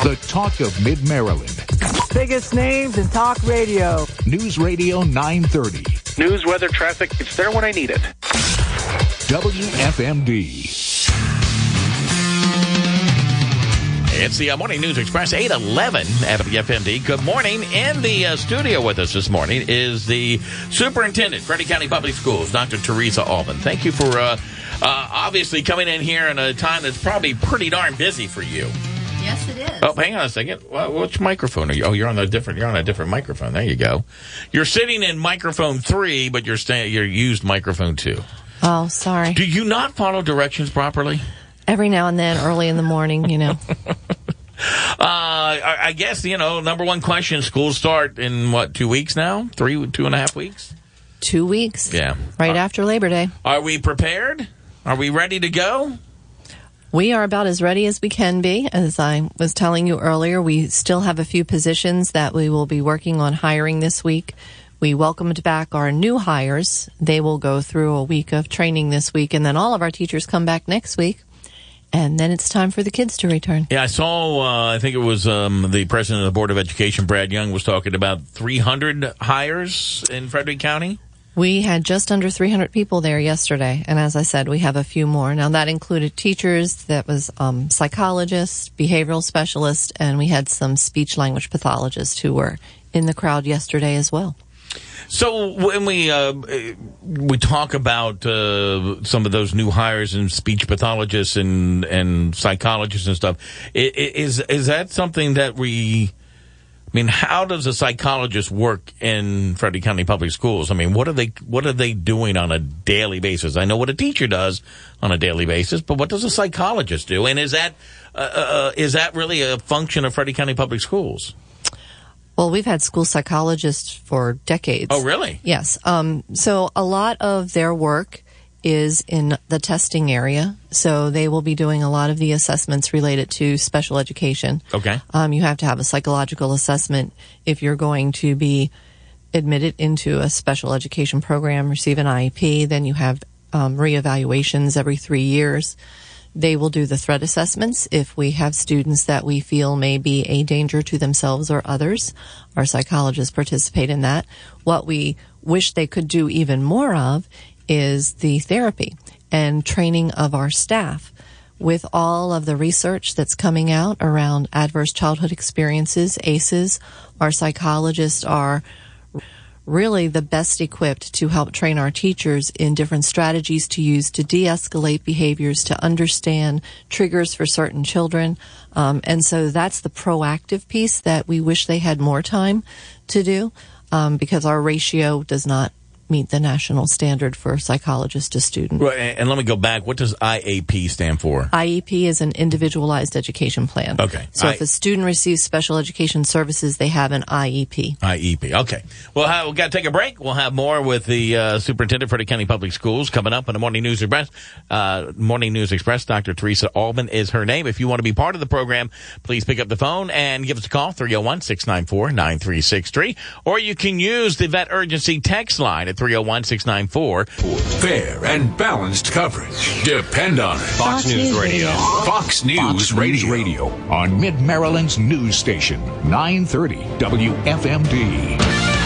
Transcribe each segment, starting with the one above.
the talk of Mid-Maryland. Biggest names in talk radio. News Radio 930. News, weather, traffic, it's there when I need it. WFMD. It's the Morning News Express, 8:11 at WFMD. Good morning. In the studio with us this morning is the Superintendent, Frederick County Public Schools, Dr. Teresa Allman. Thank you for obviously coming in here in a time that's probably pretty darn busy for you. Yes, it is. Oh, hang on a second. Which microphone are you? Oh, you're on a different microphone. There you go. You're sitting in microphone 3, but you're used microphone 2. Oh, sorry. Do you not follow directions properly? Every now and then, early in the morning, you know. I guess, number one question, schools start in, 2 weeks now? 2.5 weeks? 2 weeks. Yeah. Right after Labor Day. Are we prepared? Are we ready to go? We are about as ready as we can be. As I was telling you earlier, we still have a few positions that we will be working on hiring this week. We welcomed back our new hires. They will go through a week of training this week, and then all of our teachers come back next week. And then it's time for the kids to return. Yeah, I saw, I think it was the president of the Board of Education, Brad Young, was talking about 300 hires in Frederick County. We had just under 300 people there yesterday. And as I said, we have a few more. Now, that included teachers, that was psychologists, behavioral specialists, and we had some speech-language pathologists who were in the crowd yesterday as well. So when we talk about some of those new hires and speech pathologists and psychologists and stuff, is that something that how does a psychologist work in Frederick County Public Schools? I mean, what are they doing on a daily basis? I know what a teacher does on a daily basis, but what does a psychologist do? And is that really a function of Frederick County Public Schools? Well, we've had school psychologists for decades. Oh, really? Yes. So a lot of their work is in the testing area. So they will be doing a lot of the assessments related to special education. Okay. You have to have a psychological assessment if you're going to be admitted into a special education program, receive an IEP. Then you have reevaluations every 3 years. They will do the threat assessments if we have students that we feel may be a danger to themselves or others. Our psychologists participate in that. What we wish they could do even more of is the therapy and training of our staff. With all of the research that's coming out around adverse childhood experiences, ACEs, our psychologists are really the best equipped to help train our teachers in different strategies to use to de-escalate behaviors, to understand triggers for certain children. And so that's the proactive piece that we wish they had more time to do, because our ratio does not meet the national standard for psychologist to student. Well, and let me go back. What does IAP stand for? IEP is an individualized education plan. Okay. So if a student receives special education services, they have an IEP. IEP. Okay. Well, we've got to take a break. We'll have more with the Superintendent for the County Public Schools coming up on the Morning News Express. Morning News Express. Dr. Teresa Allman is her name. If you want to be part of the program, please pick up the phone and give us a call, 301-694-9363. Or you can use the Vet Urgency text line at 301-694. Fair and balanced coverage. Depend on it. Fox News Radio. Fox News Radio. On Mid-Maryland's news station, 930 WFMD.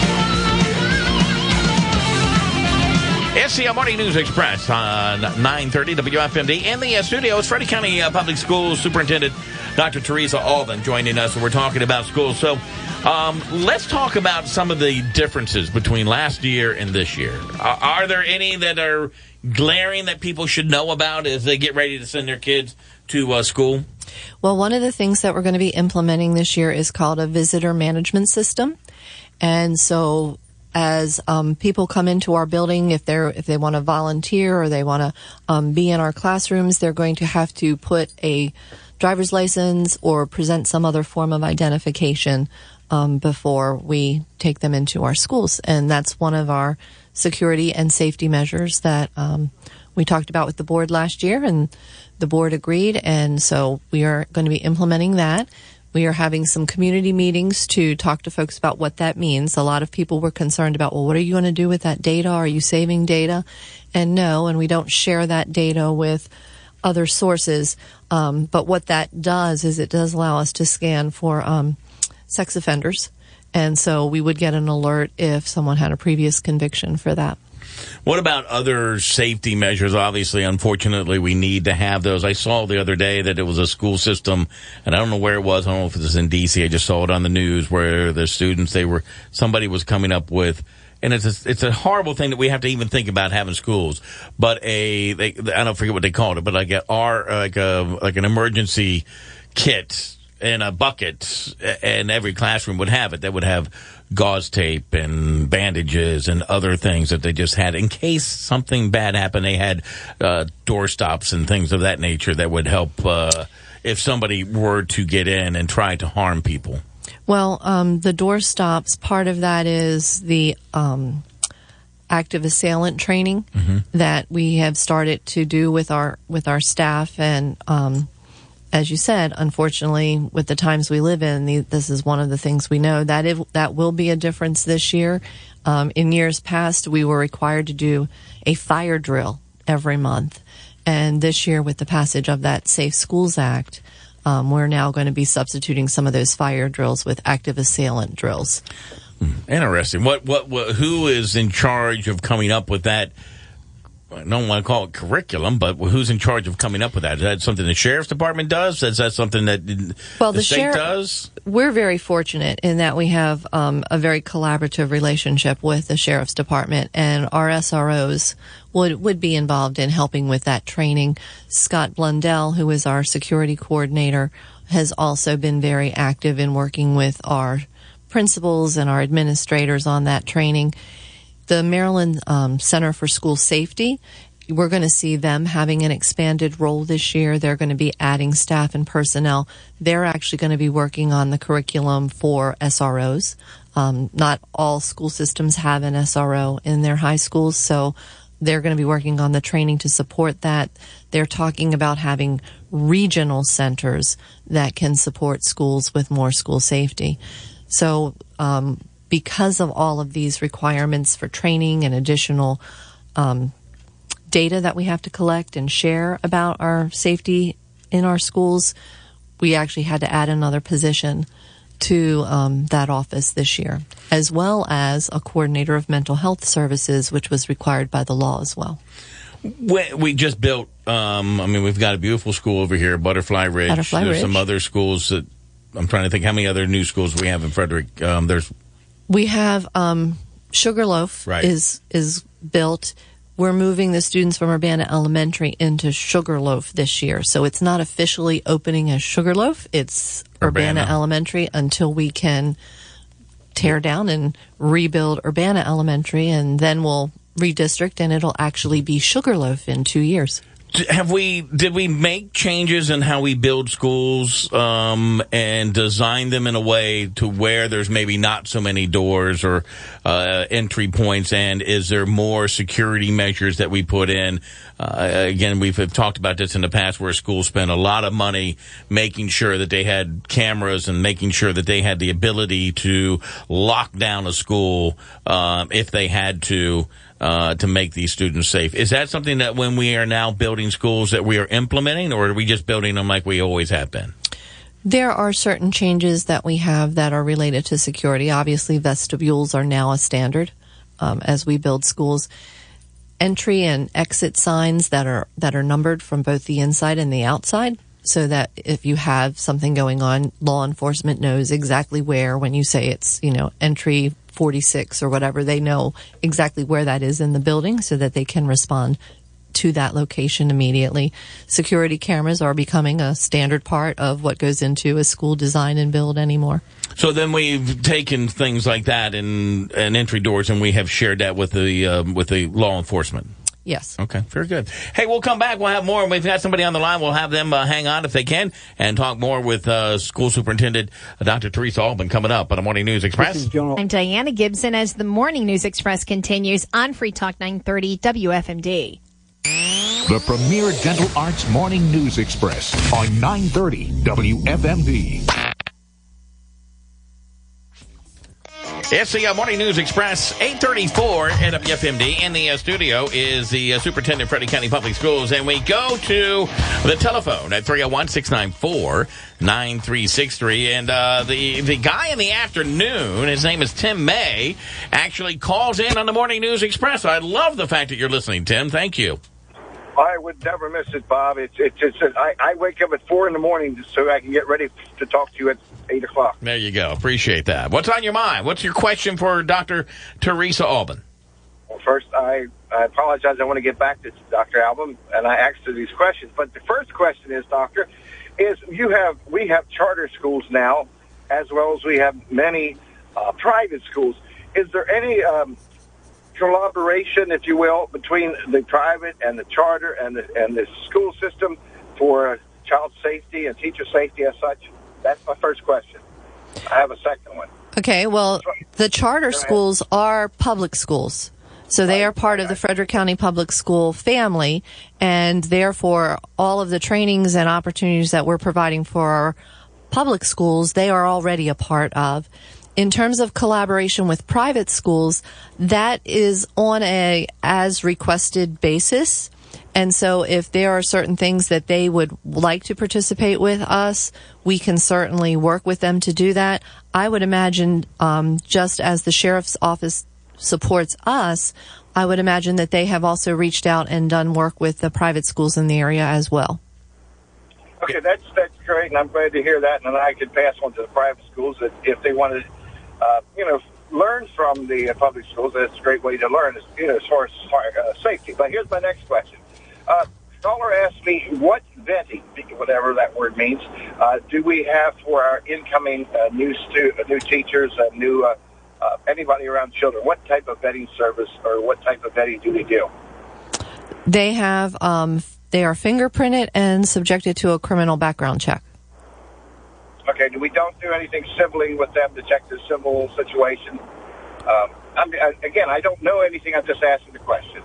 It's the Morning News Express on 930 WFMD. In the studio is Frederick County Public Schools Superintendent Dr. Teresa Allman joining us, and we're talking about schools. So let's talk about some of the differences between last year and this year. Are there any that are glaring that people should know about as they get ready to send their kids to school? Well, one of the things that we're going to be implementing this year is called a visitor management system. And so as people come into our building, if they want to volunteer or they want to be in our classrooms, they're going to have to put a driver's license or present some other form of identification before we take them into our schools. And that's one of our security and safety measures that we talked about with the board last year, and the board agreed. And so we are going to be implementing that. We are having some community meetings to talk to folks about what that means. A lot of people were concerned about, well, what are you going to do with that data? Are you saving data? And no, and we don't share that data with other sources. But what that does is it does allow us to scan for sex offenders. And so we would get an alert if someone had a previous conviction for that. What about other safety measures? Obviously, unfortunately, we need to have those. I saw the other day that it was a school system, and I don't know where it was. I don't know if it was in D.C. I just saw it on the news where the students, somebody was coming up with, and it's a horrible thing that we have to even think about having schools, but I don't forget what they called it, but like an emergency kit in a bucket, and every classroom would have it. That would have gauze tape and bandages and other things that they just had in case something bad happened. They had door stops and things of that nature that would help if somebody were to get in and try to harm people. Well, the door stops, part of that is the active assailant training that we have started to do with our staff, and as you said, unfortunately, with the times we live in, this is one of the things we know. That will be a difference this year. In years past, we were required to do a fire drill every month. And this year, with the passage of that Safe Schools Act, we're now going to be substituting some of those fire drills with active assailant drills. Interesting. Who is in charge of coming up with that? I don't want to call it curriculum, but who's in charge of coming up with that? Is that something the sheriff's department does? Is that something that the state does? We're very fortunate in that we have a very collaborative relationship with the sheriff's department, and our SROs would be involved in helping with that training. Scott Blundell, who is our security coordinator, has also been very active in working with our principals and our administrators on that training. The Maryland Center for School Safety, we're going to see them having an expanded role this year. They're going to be adding staff and personnel. They're actually going to be working on the curriculum for SROs. Not all school systems have an SRO in their high schools, so they're going to be working on the training to support that. They're talking about having regional centers that can support schools with more school safety. So, because of all of these requirements for training and additional data that we have to collect and share about our safety in our schools, we actually had to add another position to that office this year, as well as a coordinator of mental health services, which was required by the law as well. We just built, we've got a beautiful school over here, Butterfly Ridge. There's some other schools that, I'm trying to think how many other new schools we have in Frederick. We have Sugarloaf is built. We're moving the students from Urbana Elementary into Sugarloaf this year. So it's not officially opening as Sugarloaf. It's Urbana Elementary until we can tear down and rebuild Urbana Elementary, and then we'll redistrict, and it'll actually be Sugarloaf in 2 years. Did we make changes in how we build schools and design them in a way to where there's maybe not so many doors or entry points? And is there more security measures that we put in? Again, we've talked about this in the past where schools spent a lot of money making sure that they had cameras and making sure that they had the ability to lock down a school if they had to make these students safe. Is that something that when we are now building schools that we are implementing, or are we just building them like we always have been? There are certain changes that we have that are related to security. Obviously, vestibules are now a standard as we build schools. Entry and exit signs that are numbered from both the inside and the outside, so that if you have something going on, law enforcement knows exactly where. When you say it's, entry 46 or whatever, they know exactly where that is in the building so that they can respond to that location immediately. Security cameras are becoming a standard part of what goes into a school design and build anymore. So then we've taken things like that and entry doors, and we have shared that with the law enforcement. Yes. Okay, very good. Hey, we'll come back. We'll have more. We've got somebody on the line. We'll have them hang on if they can and talk more with School Superintendent Dr. Teresa Albin coming up on the Morning News Express. I'm Diana Gibson as the Morning News Express continues on Free Talk 930 WFMD. The premier dental arts Morning News Express on 930 WFMD. It's the Morning News Express, 834 at WFMD. In the studio is the Superintendent of Frederick County Public Schools, and we go to the telephone at 301-694-9363. And the guy in the afternoon, his name is Tim May, actually calls in on the Morning News Express. I love the fact that you're listening, Tim. Thank you. I would never miss it, Bob. I wake up at 4 in the morning so I can get ready to talk to you at 8 o'clock. There you go. Appreciate that. What's on your mind? What's your question for Dr. Teresa Alban? Well, first, I apologize. I want to get back to Dr. Alban, and I asked her these questions. But the first question is, Doctor, we have charter schools now, as well as we have many private schools. Is there any collaboration, if you will, between the private and the charter and the school system for child safety and teacher safety as such? That's my first question. I have a second one. Okay, well, the charter schools are public schools. So they are part of the Frederick County Public School family, and therefore all of the trainings and opportunities that we're providing for our public schools, they are already a part of. In terms of collaboration with private schools, that is on a as requested basis. And so if there are certain things that they would like to participate with us, we can certainly work with them to do that. I would imagine, just as the sheriff's office supports us, I would imagine that they have also reached out and done work with the private schools in the area as well. Okay, that's great, and I'm glad to hear that. And I could pass on to the private schools that if they want to, learn from the public schools. That's a great way to learn, as far as safety. But here's my next question. Caller asked me, what vetting, whatever that word means, do we have for our incoming new teachers, anybody around children? What type of vetting service or what type of vetting do we do? They have, they are fingerprinted and subjected to a criminal background check. Okay, we don't do anything civilly with them to check the civil situation. Again, I don't know anything. I'm just asking the question.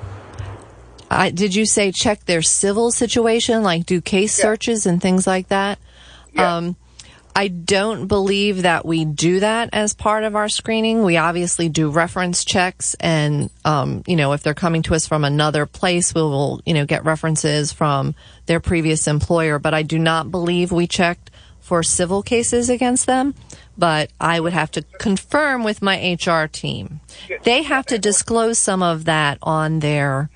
Did you say check their civil situation, like do case searches and things like that? Yeah. I don't believe that we do that as part of our screening. We obviously do reference checks, and if they're coming to us from another place, we will get references from their previous employer. But I do not believe we checked for civil cases against them. But I would have to confirm with my HR team. They have to disclose some of that on their.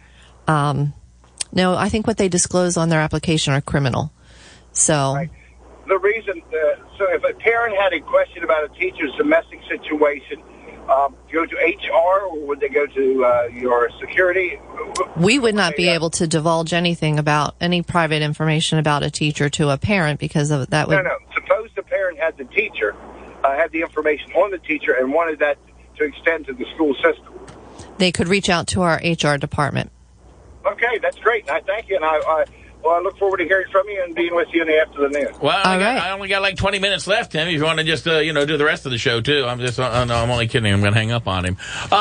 No, I think what they disclose on their application are criminal. So. Right. The reason, so if a parent had a question about a teacher's domestic situation, go to HR, or would they go to your security? We would not be able to divulge anything about any private information about a teacher to a parent because of that. No. Suppose the parent had the teacher, had the information on the teacher, and wanted that to extend to the school system. They could reach out to our HR department. Okay, that's great. I thank you, and I look forward to hearing from you and being with you in the afternoon. Well, I only got like 20 minutes left, Tim. If you want to just, do the rest of the show, too. I'm only kidding. I'm going to hang up on him.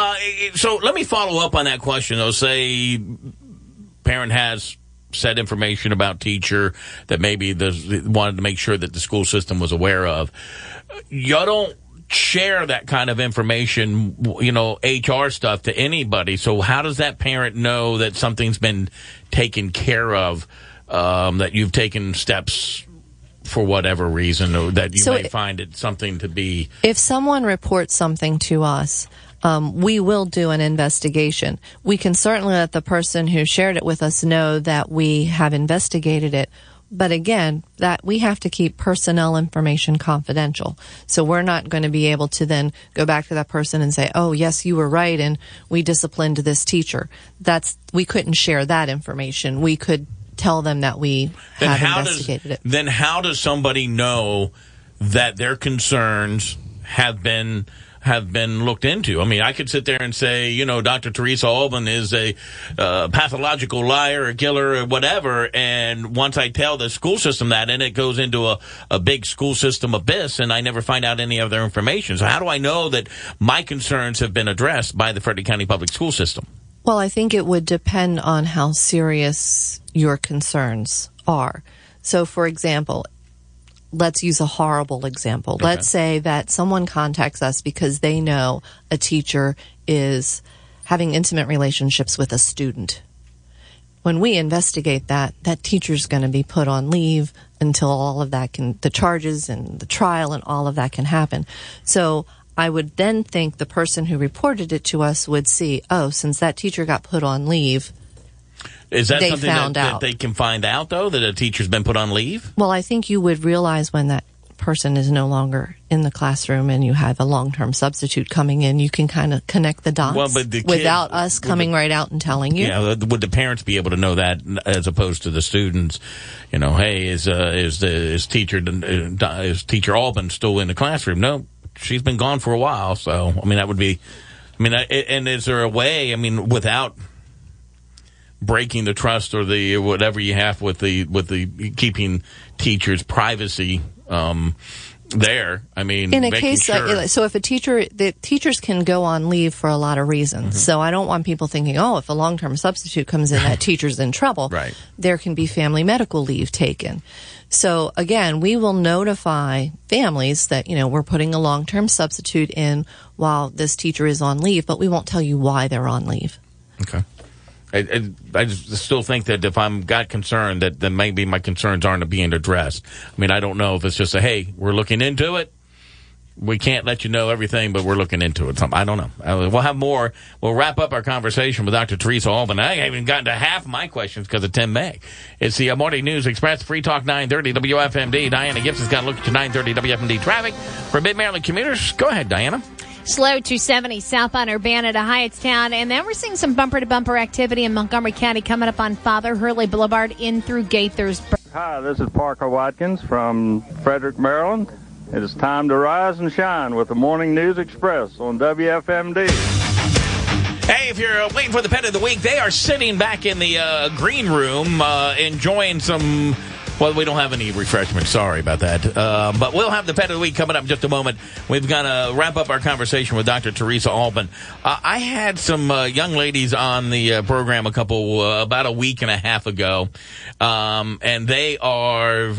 So let me follow up on that question, though. Say parent has said information about teacher that maybe wanted to make sure that the school system was aware of. You don't share that kind of information, HR stuff to anybody. So how does that parent know that something's been taken care of? That you've taken steps for whatever reason, or that you may find it something to be. If someone reports something to us, we will do an investigation. We can certainly let the person who shared it with us know that we have investigated it. But again, that we have to keep personnel information confidential. So we're not going to be able to then go back to that person and say, oh, yes, you were right, and we disciplined this teacher. We couldn't share that information. We could tell them that we have investigated it. Then how does somebody know that their concerns have been looked into? I mean, I could sit there and say, Dr. Teresa Alban is a pathological liar, a killer, or whatever, and once I tell the school system that, and it goes into a big school system abyss, and I never find out any other information. So how do I know that my concerns have been addressed by the Frederick County Public School System? Well, I think it would depend on how serious your concerns are. So, for example, let's use a horrible example. Okay. Let's say that someone contacts us because they know a teacher is having intimate relationships with a student. When we investigate that teacher's going to be put on leave until all of that the charges and the trial and all of that can happen. So I would then think the person who reported it to us would see, since that teacher got put on leave, is that something that they can find out, though, that a teacher's been put on leave? Well, I think you would realize when that person is no longer in the classroom and you have a long-term substitute coming in, you can kind of connect the dots without us coming right out and telling you. Yeah, would the parents be able to know that as opposed to the students? You know, hey, is teacher Albin still in the classroom? No, she's been gone for a while. So, I mean, that would be. I mean, and is there a way? I mean, without breaking the trust or the whatever you have with the keeping teachers' privacy. There, I mean, in a case so if the teachers can go on leave for a lot of reasons. Mm-hmm. So I don't want people thinking, if a long-term substitute comes in, that teacher's in trouble. Right. There can be family medical leave taken. So again, we will notify families that, we're putting a long-term substitute in while this teacher is on leave, but we won't tell you why they're on leave. Okay. I just still think that if I'm got concerned, that then maybe my concerns aren't being addressed. I mean, I don't know if it's just hey, we're looking into it. We can't let you know everything, but we're looking into it. I don't know. We'll have more. We'll wrap up our conversation with Dr. Teresa Albin. I haven't even gotten to half my questions because of Tim May. It's the Morning News Express, Free Talk 930 WFMD. Diana Gibson's got a look at your 930 WFMD traffic. For Mid-Maryland commuters, go ahead, Diana. Slow 270 southbound Urbana to Hyattstown. And then we're seeing some bumper-to-bumper activity in Montgomery County coming up on Father Hurley Boulevard in through Gaithersburg. Hi, this is Parker Watkins from Frederick, Maryland. It is time to rise and shine with the Morning News Express on WFMD. Hey, if you're waiting for the pet of the week, they are sitting back in the green room enjoying some... Well, we don't have any refreshments. Sorry about that. But we'll have the pet of the week coming up in just a moment. We've got to wrap up our conversation with Dr. Teresa Albin. I had some young ladies on the program about a week and a half ago, and they are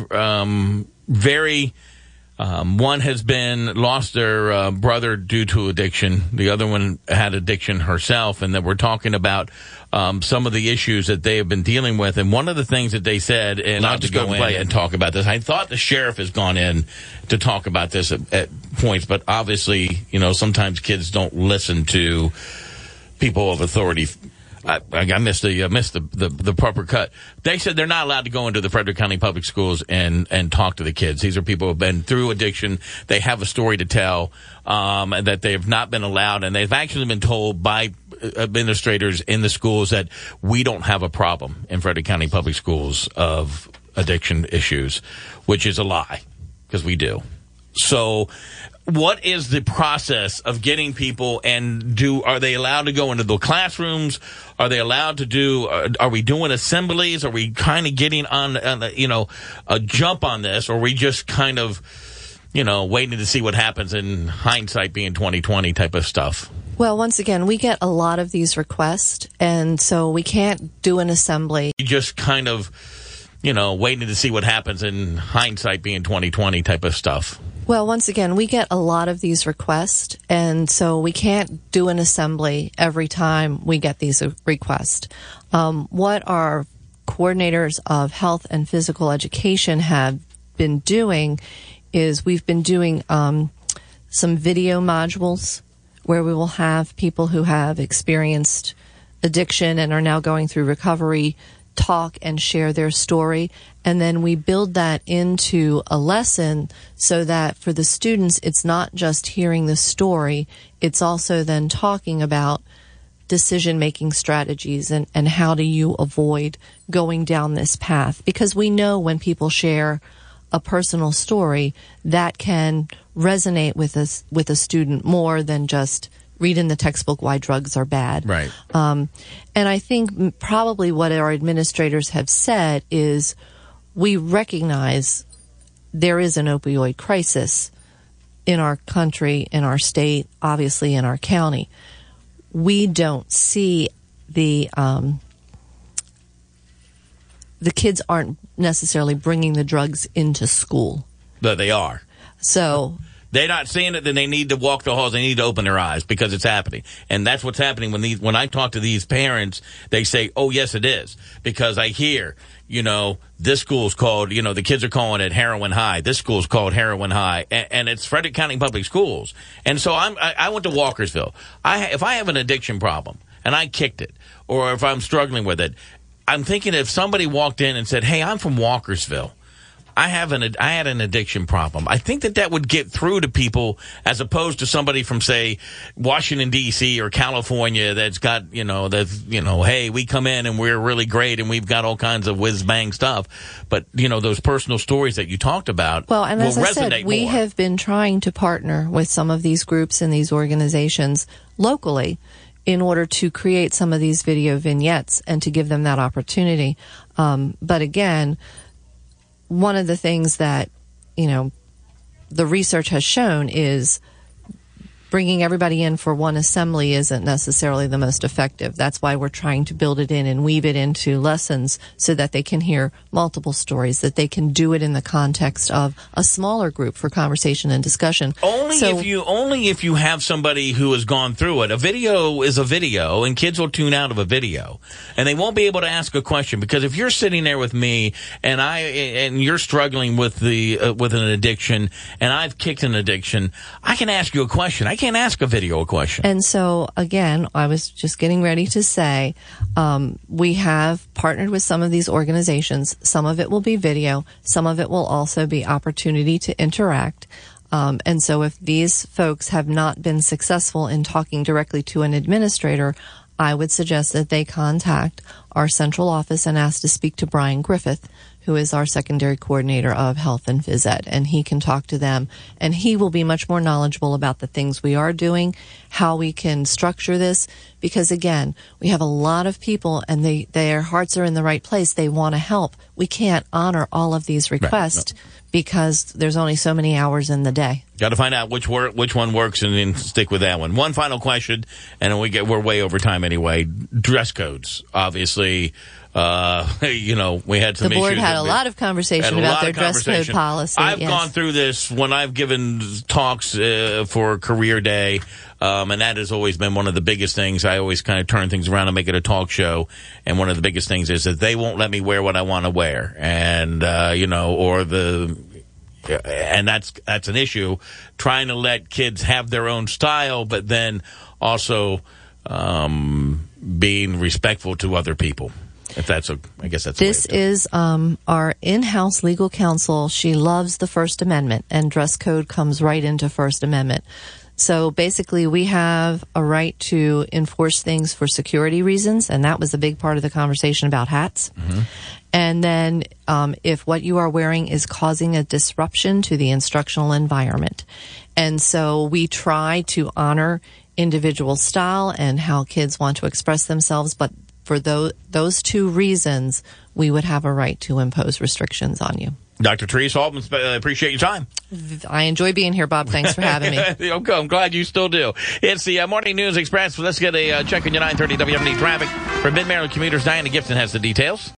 very... one has lost their brother due to addiction. The other one had addiction herself, and that we're talking about some of the issues that they have been dealing with. And one of the things that they said, and I'll just go play and talk about this. I thought the sheriff has gone in to talk about this at points, but obviously, sometimes kids don't listen to people of authority. I missed the proper cut. They said they're not allowed to go into the Frederick County Public Schools and talk to the kids. These are people who have been through addiction. They have a story to tell, and that they have not been allowed. And they've actually been told by administrators in the schools that we don't have a problem in Frederick County Public Schools of addiction issues, which is a lie, because we do. So what is the process of getting people, and are they allowed to go into the classrooms? Are they allowed to are we doing assemblies? Are we kind of getting on, a jump on this? Or are we just kind of, waiting to see what happens, in hindsight being 2020 type of stuff? Well, once again, we get a lot of these requests, and so we can't do an assembly. You just kind of, waiting to see what happens, in hindsight being 2020 type of stuff. Well, once again, we get a lot of these requests, and so we can't do an assembly every time we get these requests. What our coordinators of health and physical education have been doing is we've been doing some video modules where we will have people who have experienced addiction and are now going through recovery talk and share their story, and then we build that into a lesson so that for the students it's not just hearing the story, it's also then talking about decision-making strategies and how do you avoid going down this path, because we know when people share a personal story that can resonate with a student more than just read in the textbook why drugs are bad. Right. And I think probably what our administrators have said is we recognize there is an opioid crisis in our country, in our state, obviously in our county. We don't see the kids aren't necessarily bringing the drugs into school. That they are. So they're not seeing it, then they need to walk the halls. They need to open their eyes because it's happening. And that's what's happening when I talk to these parents, they say, oh, yes, it is. Because I hear, this school's called, the kids are calling it Heroin High. This school's called Heroin High. And it's Frederick County Public Schools. And so I went to Walkersville. If I have an addiction problem and I kicked it, or if I'm struggling with it, I'm thinking if somebody walked in and said, hey, I'm from Walkersville. I had an addiction problem. I think that would get through to people as opposed to somebody from, say, Washington, D.C. or California that's got, hey, we come in and we're really great and we've got all kinds of whiz-bang stuff. But, those personal stories that you talked about well, and will as I resonate said, we more. have been trying to partner with some of these groups and these organizations locally in order to create some of these video vignettes and to give them that opportunity. But again, one of the things that, the research has shown is bringing everybody in for one assembly isn't necessarily the most effective. That's why we're trying to build it in and weave it into lessons so that they can hear multiple stories, that they can do it in the context of a smaller group for conversation and discussion. Only if you have somebody who has gone through it. A video is a video, and kids will tune out of a video, and they won't be able to ask a question. Because if you're sitting there with me and you're struggling with with an addiction, and I've kicked an addiction, I can ask you a question. I can't ask a video a question. And so, again, I was just getting ready to say, we have partnered with some of these organizations. Some of it will be video. Some of it will also be opportunity to interact. And so if these folks have not been successful in talking directly to an administrator, I would suggest that they contact our central office and ask to speak to Brian Griffith, who is our secondary coordinator of health and phys ed, and he can talk to them, and he will be much more knowledgeable about the things we are doing, how we can structure this, because again, we have a lot of people and their hearts are in the right place. They want to help. We can't honor all of these requests because there's only so many hours in the day. Got to find out which one works and then stick with that one. One final question, and then we're way over time anyway. Dress codes, obviously. We had some issues. The board had a lot of conversation about their dress code policy. I've gone through this when I've given talks for Career Day, and that has always been one of the biggest things. I always kind of turn things around and make it a talk show, and one of the biggest things is that they won't let me wear what I want to wear, and and that's an issue. Trying to let kids have their own style, but then also being respectful to other people. If that's I guess that's this is our in-house legal counsel. She loves the First Amendment, and dress code comes right into First Amendment. So basically, we have a right to enforce things for security reasons, and that was a big part of the conversation about hats. Mm-hmm. And then if what you are wearing is causing a disruption to the instructional environment. And so we try to honor individual style and how kids want to express themselves, but for those two reasons, we would have a right to impose restrictions on you. Dr. Therese Altman, appreciate your time. I enjoy being here, Bob. Thanks for having me. Okay, I'm glad you still do. It's the Morning News Express. Let's get a check on your 930 WMD traffic. For Mid-Maryland commuters, Diana Gibson has the details.